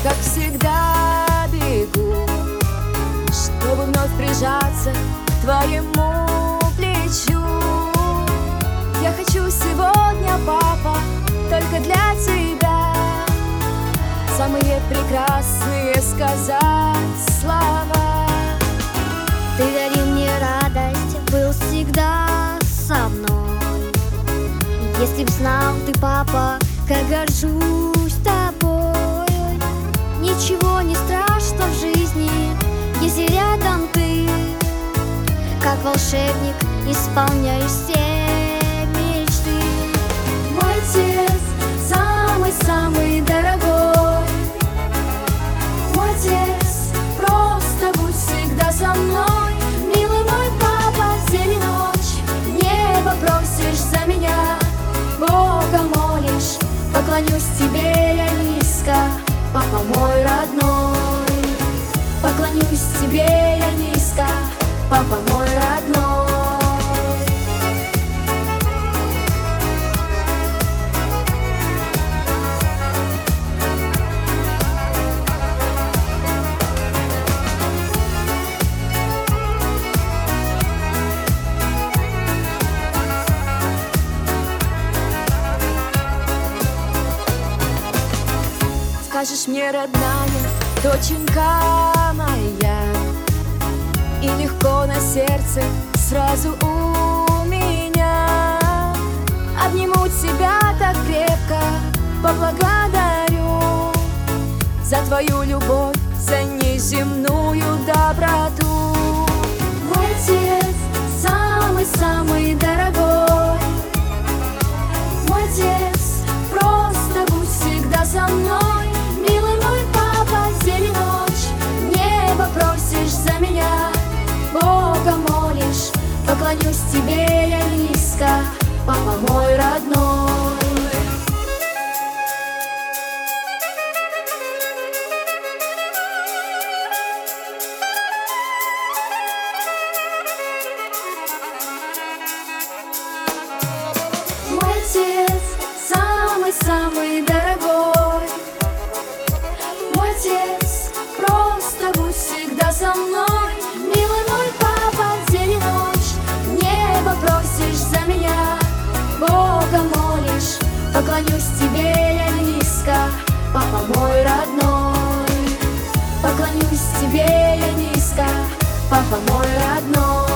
как всегда бегу, чтобы вновь прижаться к твоему плечу. Я хочу сегодня, папа, только для тебя самые прекрасные сказать слова. Ты дарил мне радость, был всегда со мной. Если б знал ты, папа, как горжусь тобой. Ничего не страшно в жизни, если рядом ты. Как волшебник исполняешь все мечты. Мой отец самый-самый дорогой. Мой отец, просто будь всегда со мной. Милый мой папа, день и ночь небо просишь за меня, Бога молишь, поклонюсь тебе я низко, папа мой родной. Поклонюсь тебе я низко, папа мой родной. Скажешь мне, родная, доченька моя, и легко на сердце сразу у меня. Обниму тебя так крепко, поблагодарю за твою любовь, за неземную доброту. Мой отец самый-самый дорогой. Мой отец, просто будь всегда со мной. Милый мой папа, день и ночь небо просишь за меня, Бога молишь, поклонюсь тебе я низко, папа мой родной. Мой отец самый-самый дорогой. Мой отец, просто будь всегда со мной. Милый мой папа, день и ночь небо просишь за меня, Бога молишь, поклонюсь тебе я низко, папа мой родной. Поклонюсь тебе я низко, папа мой родной.